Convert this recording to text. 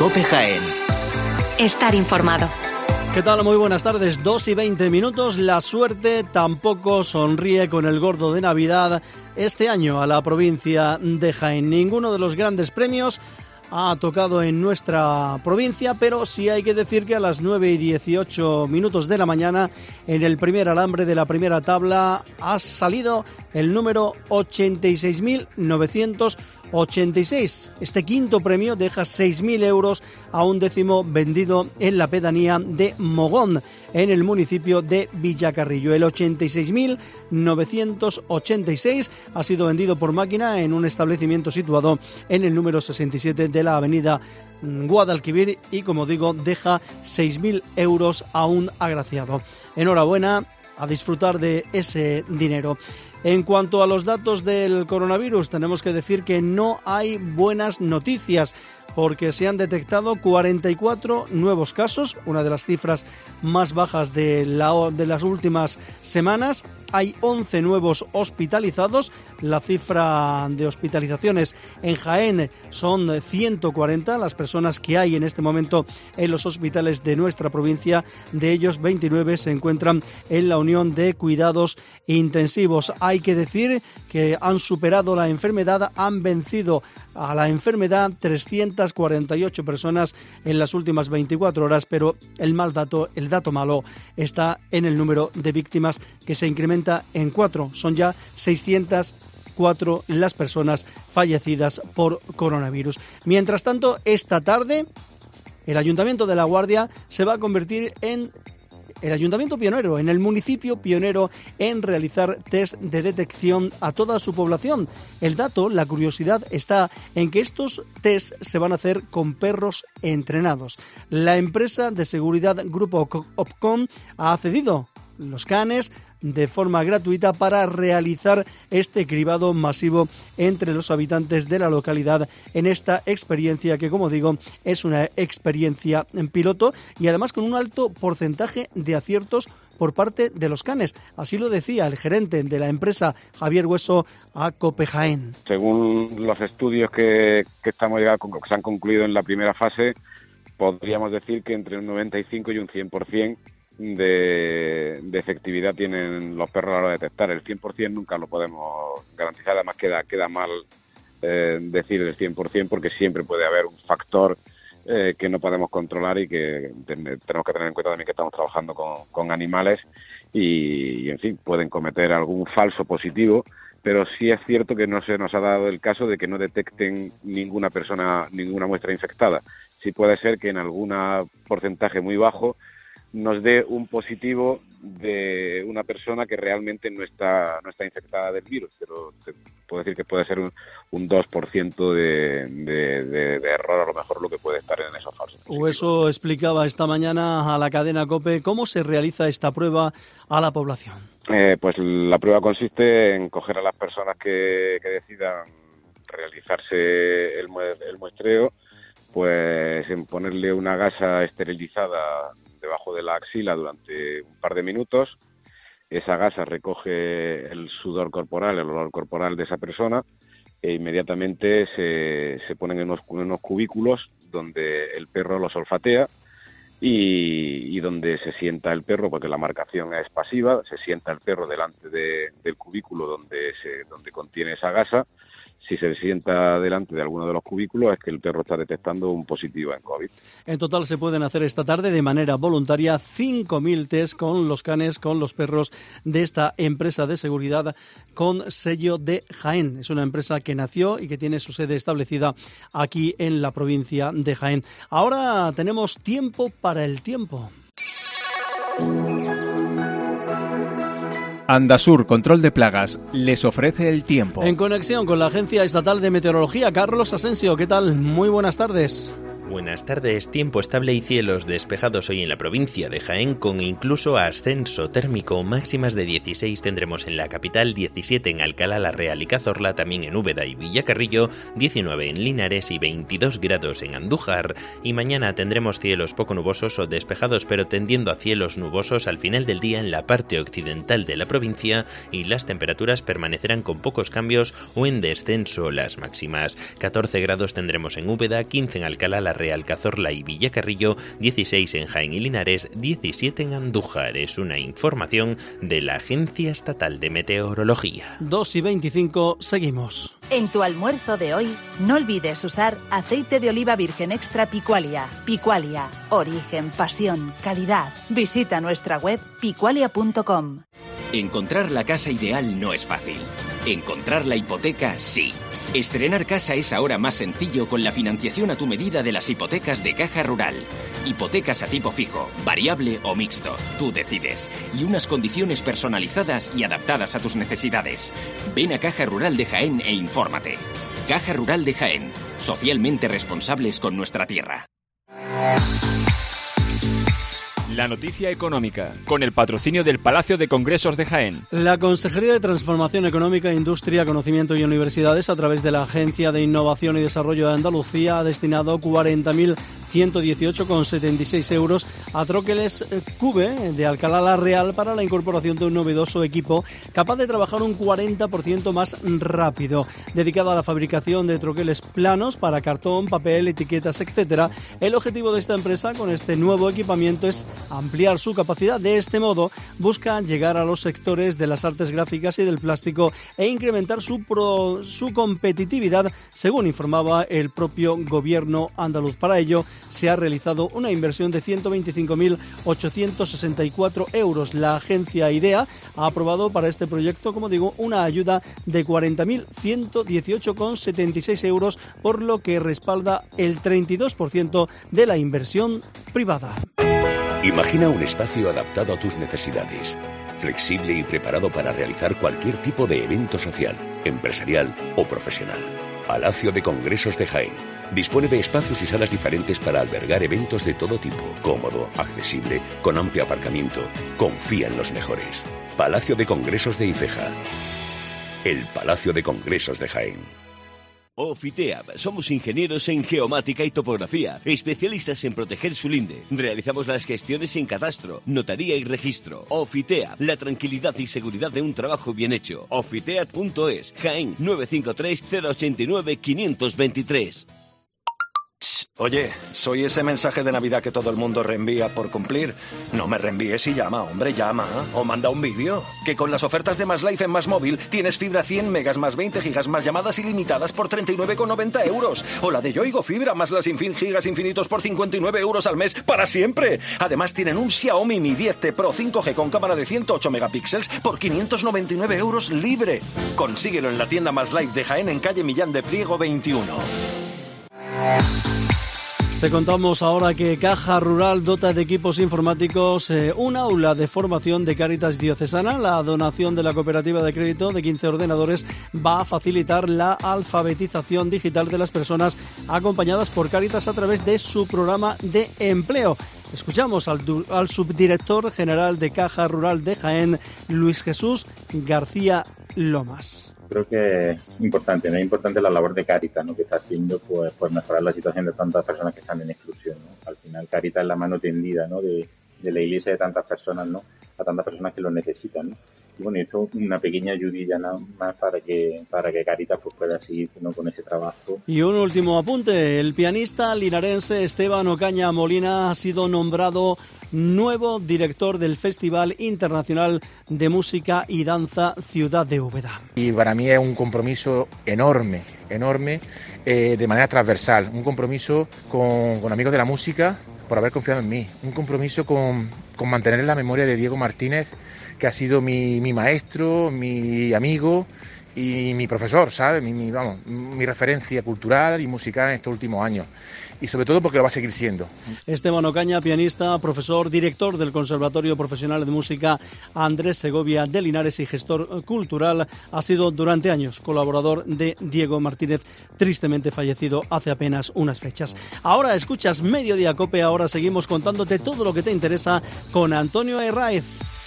COPE Jaén. Estar informado. ¿Qué tal? Muy buenas tardes, 2:20. La suerte tampoco sonríe con el gordo de Navidad este año a la provincia de Jaén. Ninguno de los grandes premios ha tocado en nuestra provincia, pero sí hay que decir que a las 9:18 de la mañana, en el primer alambre de la primera tabla, ha salido el número 86.986. Este quinto premio deja 6.000 euros a un décimo vendido en la pedanía de Mogón, en el municipio de Villacarrillo. El 86.986 ha sido vendido por máquina en un establecimiento situado en el número 67 de la avenida Guadalquivir y, como digo, deja 6.000 euros a un agraciado. Enhorabuena, a disfrutar de ese dinero. En cuanto a los datos del coronavirus, tenemos que decir que no hay buenas noticias, porque se han detectado 44 nuevos casos, una de las cifras más bajas de las últimas semanas. Hay 11 nuevos hospitalizados. La cifra de hospitalizaciones en Jaén son 140, las personas que hay en este momento en los hospitales de nuestra provincia. De ellos, 29 se encuentran en la Unión de Cuidados Intensivos. Hay que decir que han superado la enfermedad, han vencido a la enfermedad 348 personas en las últimas 24 horas, pero el dato malo está en el número de víctimas, que se incrementa en 4. Son ya 604 las personas fallecidas por coronavirus. Mientras tanto, esta tarde, el Ayuntamiento de La Guardia se va a convertir en el ayuntamiento pionero, en el municipio pionero en realizar test de detección a toda su población. El dato, la curiosidad, está en que estos test se van a hacer con perros entrenados. La empresa de seguridad Grupo Opcom ha cedido los canes de forma gratuita para realizar este cribado masivo entre los habitantes de la localidad en esta experiencia que, como digo, es una experiencia en piloto y además con un alto porcentaje de aciertos por parte de los canes. Así lo decía el gerente de la empresa, Javier Hueso, a COPE Jaén. Según los estudios que se han concluido en la primera fase, podríamos decir que entre un 95 y un 100% de efectividad tienen los perros a la hora de detectar. El 100% nunca lo podemos garantizar, además queda mal decir el 100% porque siempre puede haber un factor que no podemos controlar y que tenemos que tener en cuenta también que estamos trabajando con animales y en fin, pueden cometer algún falso positivo, pero sí es cierto que no se nos ha dado el caso de que no detecten ninguna muestra infectada. Sí puede ser que en algún porcentaje muy bajo nos dé un positivo de una persona que realmente no está infectada del virus, pero te puedo decir que puede ser un 2% de error, a lo mejor, lo que puede estar en esos falsos positivos. Eso explicaba esta mañana a la cadena COPE cómo se realiza esta prueba a la población. Pues la prueba consiste en coger a las personas que decidan realizarse el muestreo, pues en ponerle una gasa esterilizada debajo de la axila durante un par de minutos. Esa gasa recoge el sudor corporal, el olor corporal de esa persona, e inmediatamente se ponen en unos cubículos donde el perro los olfatea y donde se sienta el perro, porque la marcación es pasiva, se sienta el perro delante del cubículo donde contiene esa gasa. Si se sienta delante de alguno de los cubículos es que el perro está detectando un positivo en COVID. En total se pueden hacer esta tarde de manera voluntaria 5.000 test con los canes, con los perros de esta empresa de seguridad con sello de Jaén. Es una empresa que nació y que tiene su sede establecida aquí en la provincia de Jaén. Ahora tenemos tiempo para el tiempo. Andasur Control de Plagas les ofrece el tiempo. En conexión con la Agencia Estatal de Meteorología, Carlos Asensio, ¿qué tal? Muy buenas tardes. Buenas tardes. Tiempo estable y cielos despejados hoy en la provincia de Jaén, con incluso ascenso térmico. Máximas de 16 tendremos en la capital, 17 en Alcalá la Real y Cazorla, también en Úbeda y Villacarrillo, 19 en Linares y 22 grados en Andújar. Y mañana tendremos cielos poco nubosos o despejados, pero tendiendo a cielos nubosos al final del día en la parte occidental de la provincia, y las temperaturas permanecerán con pocos cambios o en descenso las máximas. 14 grados tendremos en Úbeda, 15 en Alcalá la Real Cazorla y Villacarrillo, 16 en Jaén y Linares, 17 en Andújar. Es una información de la Agencia Estatal de Meteorología. 2:25, seguimos. En tu almuerzo de hoy, no olvides usar aceite de oliva virgen extra Picualia. Picualia, origen, pasión, calidad. Visita nuestra web picualia.com. Encontrar la casa ideal no es fácil. Encontrar la hipoteca, sí. Estrenar casa es ahora más sencillo con la financiación a tu medida de las hipotecas de Caja Rural. Hipotecas a tipo fijo, variable o mixto. Tú decides. Y unas condiciones personalizadas y adaptadas a tus necesidades. Ven a Caja Rural de Jaén e infórmate. Caja Rural de Jaén. Socialmente responsables con nuestra tierra. La noticia económica, con el patrocinio del Palacio de Congresos de Jaén. La Consejería de Transformación Económica, Industria, Conocimiento y Universidades, a través de la Agencia de Innovación y Desarrollo de Andalucía, ha destinado 40.118,76 euros a Troqueles Cube de Alcalá la Real para la incorporación de un novedoso equipo capaz de trabajar un 40% más rápido. Dedicado a la fabricación de troqueles planos para cartón, papel, etiquetas, etc. El objetivo de esta empresa con este nuevo equipamiento es ampliar su capacidad. De este modo, busca llegar a los sectores de las artes gráficas y del plástico e incrementar su competitividad, según informaba el propio gobierno andaluz. Para ello, se ha realizado una inversión de 125.864 euros. La agencia IDEA ha aprobado para este proyecto, como digo, una ayuda de 40.118,76 euros, por lo que respalda el 32% de la inversión privada. Imagina un espacio adaptado a tus necesidades, flexible y preparado para realizar cualquier tipo de evento social, empresarial o profesional. Palacio de Congresos de Jaén dispone de espacios y salas diferentes para albergar eventos de todo tipo, cómodo, accesible, con amplio aparcamiento. Confía en los mejores. Palacio de Congresos de Ifeja. El Palacio de Congresos de Jaén. Ofiteab, somos ingenieros en geomática y topografía, especialistas en proteger su linde. Realizamos las gestiones en catastro, notaría y registro. Ofiteab, la tranquilidad y seguridad de un trabajo bien hecho. Ofiteab.es, Jaén 953 089 523. Oye, soy ese mensaje de Navidad que todo el mundo reenvía por cumplir. No me reenvíes y llama, hombre, llama. O manda un vídeo. Que con las ofertas de Más Life en Más Móvil tienes fibra 100 megas más 20 gigas más llamadas ilimitadas por 39,90 euros. O la de Yoigo Fibra más las gigas infinitos por 59 euros al mes para siempre. Además tienen un Xiaomi Mi 10T Pro 5G con cámara de 108 megapíxeles por 599 euros libre. Consíguelo en la tienda Más Life de Jaén en calle Millán de Priego 21. Te contamos ahora que Caja Rural dota de equipos informáticos un aula de formación de Cáritas Diocesana. La donación de la cooperativa de crédito de 15 ordenadores va a facilitar la alfabetización digital de las personas acompañadas por Cáritas a través de su programa de empleo. Escuchamos al subdirector general de Caja Rural de Jaén, Luis Jesús García Lomas. Creo que es importante, ¿no? Es importante la labor de Cáritas, ¿no? Que está haciendo pues mejorar la situación de tantas personas que están en exclusión, ¿no? Al final Cáritas es la mano tendida, ¿no? de la iglesia de tantas personas, ¿no? A tantas personas que lo necesitan, ¿no? Y bueno, esto es una pequeña ayudilla nada más para que Cáritas pues pueda seguir, ¿no? Con ese trabajo. Y un último apunte, el pianista linarense Esteban Ocaña Molina ha sido nombrado nuevo director del Festival Internacional de Música y Danza Ciudad de Úbeda. Y para mí es un compromiso enorme, de manera transversal, un compromiso con amigos de la música por haber confiado en mí, un compromiso con mantener la memoria de Diego Martínez, que ha sido mi maestro, mi amigo y mi profesor, ¿sabes? Mi referencia cultural y musical en estos últimos años. Y sobre todo porque lo va a seguir siendo. Esteban Ocaña, pianista, profesor, director del Conservatorio Profesional de Música Andrés Segovia de Linares y gestor cultural, ha sido durante años colaborador de Diego Martínez, tristemente fallecido hace apenas unas fechas. Ahora escuchas Mediodía Cope, ahora seguimos contándote todo lo que te interesa con Antonio Herráez.